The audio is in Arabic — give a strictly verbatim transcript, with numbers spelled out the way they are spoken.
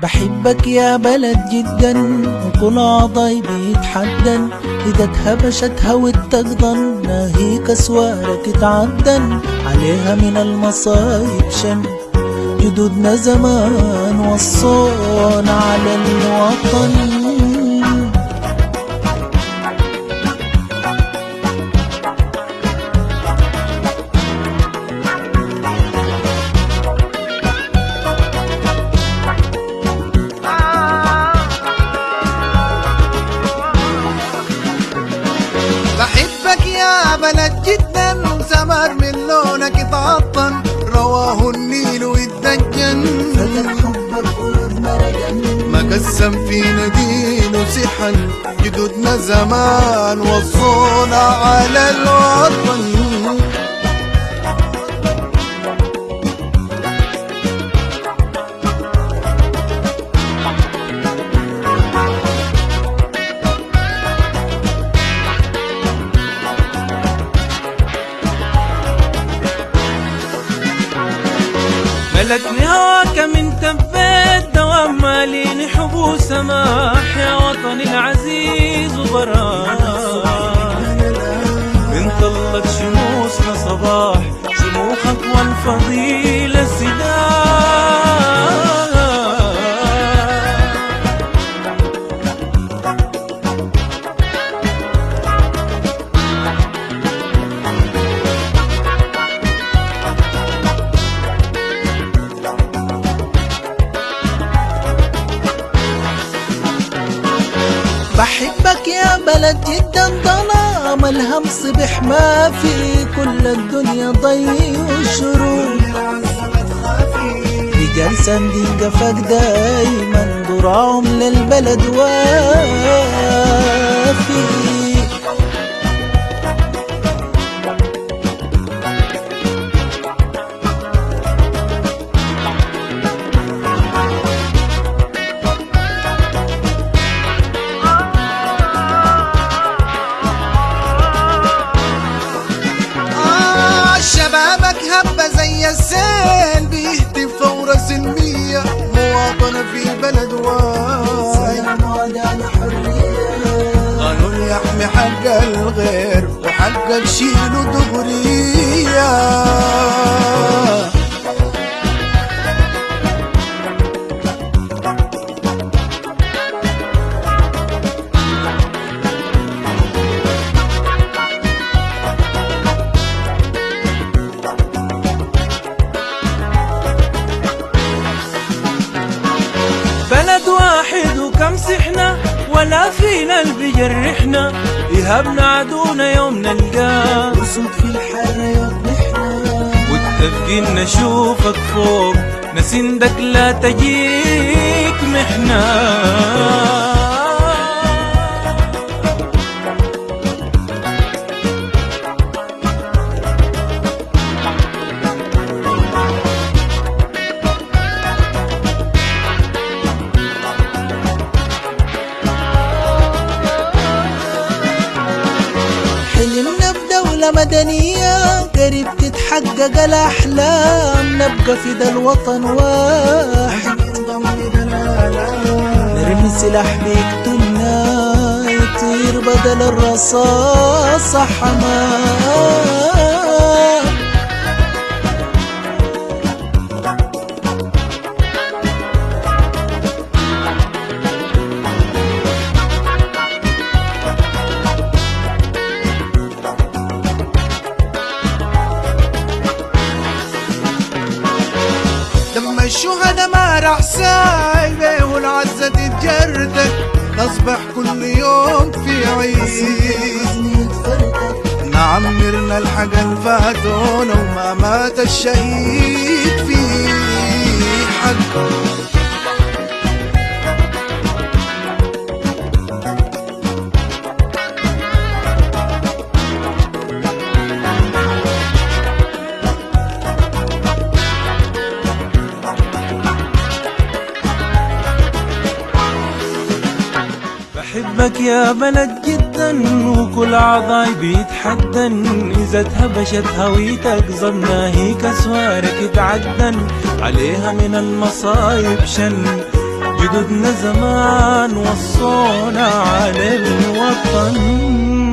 بحبك يا بلد جدا وكل عضاي بيتحدن، إذا اتهبشت هوت تقضن ناهيك أسوارك اتعدن، عليها من المصايب شن جدودنا زمان وصونا على الوطن. بحبك يا بلد جدا وسمر من لونك اتعطن، رواه النيل واتدجن، فتح حبك قلوب مرجن، ما قسم فينا دين وسحن، جدودنا زمان وصونا على الوطن. ملكني هواك من تبت دوام ماليني حب وسماح، يا وطني العزيز وبراح من طلت شموسنا صباح، شموخك والفضيلة سداح. بحبك يا بلد جدا ظلام الهمس بحما في كل الدنيا ضي وشرور، رجال سندين قفاك دايما ضرعهم للبلد وافي. شبابك هبة زي السيل بيهتف ثورة سلمية، مواطنة في بلد واحد، قانون يحمي حق الغير وحقك شيله دغرية. بلد واحد وكم سحنا ولا فينا اللي بيجرحنا، يهبنا عدونا يوم نلقاه وسود في الحارة يوم نحنا، والتفقين نشوفك فوق نسندك لا تجيك محنة. حلمنا بدولة مدنية قريب تتحقق الأحلام، نبقى في دا الوطن واحد، نرمي سلاح بيقتلنا يطير بدل الرصاص حمام. دم الشهداء ما راح سايبه والعزة تتجردك، تصبح كل يوم في عيد، نعمرنا الحق الفاتونا وما مات الشهيد في حق. بحبك يا بلد جدا وكل عضاي بيتحدن، إذا اتهبشت هويتك ظنها هيك أسوارك اتعدن، عليها من المصايب شن جدودنا زمان وصونا على الوطن.